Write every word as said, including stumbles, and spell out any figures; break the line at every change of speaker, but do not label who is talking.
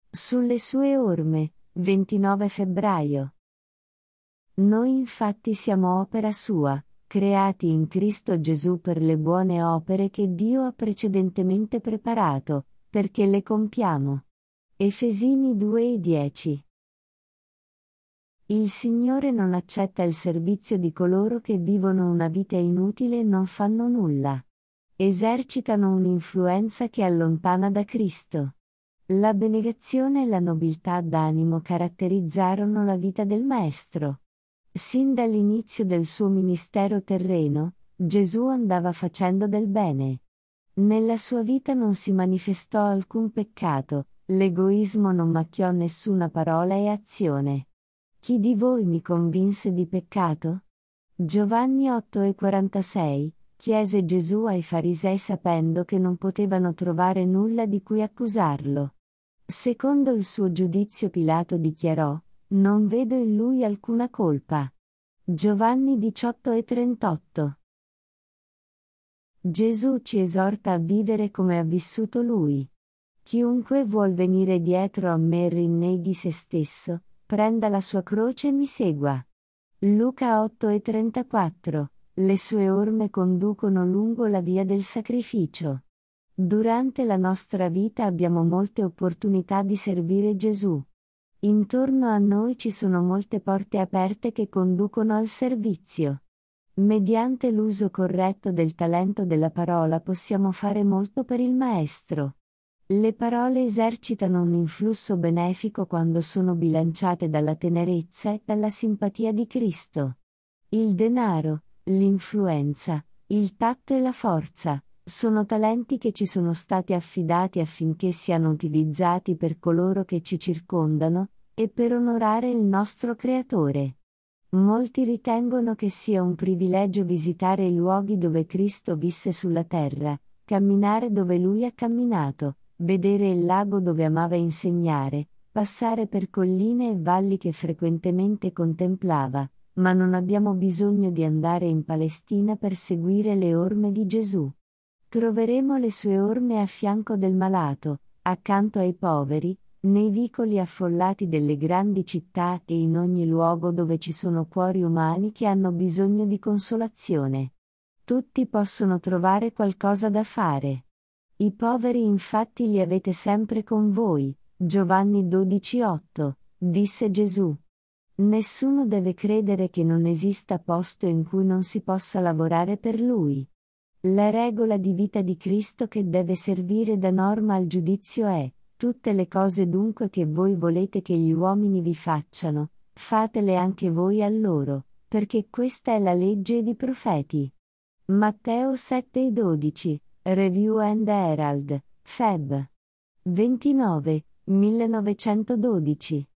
Sulle sue orme, ventinove febbraio. Noi infatti siamo opera sua, creati in Cristo Gesù per le buone opere che Dio ha precedentemente preparato, perché le compiamo. Efesini due e dieci. Il Signore non accetta il servizio di coloro che vivono una vita inutile e non fanno nulla. Esercitano un'influenza che allontana da Cristo. L'abnegazione e la nobiltà d'animo caratterizzarono la vita del Maestro. Sin dall'inizio del suo ministero terreno, Gesù andava facendo del bene. Nella sua vita non si manifestò alcun peccato, l'egoismo non macchiò nessuna parola e azione. Chi di voi mi convinse di peccato? Giovanni otto e quarantasei, chiese Gesù ai farisei sapendo che non potevano trovare nulla di cui accusarlo. Secondo il suo giudizio Pilato dichiarò: non vedo in lui alcuna colpa. Giovanni diciotto e trentotto. Gesù ci esorta a vivere come ha vissuto lui. Chiunque vuol venire dietro a me rinneghi se stesso, prenda la sua croce e mi segua. Luca otto e trentaquattro. Le sue orme conducono lungo la via del sacrificio. Durante la nostra vita abbiamo molte opportunità di servire Gesù. Intorno a noi ci sono molte porte aperte che conducono al servizio. Mediante l'uso corretto del talento della parola possiamo fare molto per il Maestro. Le parole esercitano un influsso benefico quando sono bilanciate dalla tenerezza e dalla simpatia di Cristo. Il denaro, l'influenza, il tatto e la forza sono talenti che ci sono stati affidati affinché siano utilizzati per coloro che ci circondano, e per onorare il nostro Creatore. Molti ritengono che sia un privilegio visitare i luoghi dove Cristo visse sulla terra, camminare dove Lui ha camminato, vedere il lago dove amava insegnare, passare per colline e valli che frequentemente contemplava, ma non abbiamo bisogno di andare in Palestina per seguire le orme di Gesù. Troveremo le sue orme a fianco del malato, accanto ai poveri, nei vicoli affollati delle grandi città e in ogni luogo dove ci sono cuori umani che hanno bisogno di consolazione. Tutti possono trovare qualcosa da fare. I poveri infatti li avete sempre con voi, Giovanni dodici otto, disse Gesù. Nessuno deve credere che non esista posto in cui non si possa lavorare per lui. La regola di vita di Cristo che deve servire da norma al giudizio è: tutte le cose dunque che voi volete che gli uomini vi facciano, fatele anche voi a loro, perché questa è la legge ed i profeti. Matteo sette e dodici, Review and Herald, Feb. ventinove, millenovecentododici.